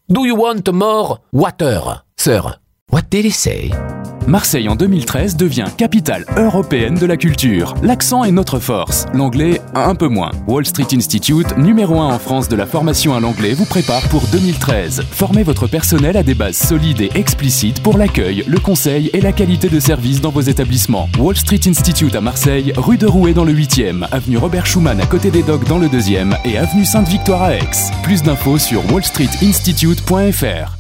Do you want more water, sir? What did he say? Marseille en 2013 devient capitale européenne de la culture. L'accent est notre force, l'anglais un peu moins. Wall Street Institute, numéro 1 en France de la formation à l'anglais, vous prépare pour 2013. Formez votre personnel à des bases solides et explicites pour l'accueil, le conseil et la qualité de service dans vos établissements. Wall Street Institute à Marseille, rue de Rouet dans le 8e, avenue Robert Schuman à côté des Docks dans le 2e et avenue Sainte-Victoire à Aix. Plus d'infos sur wallstreetinstitute.fr.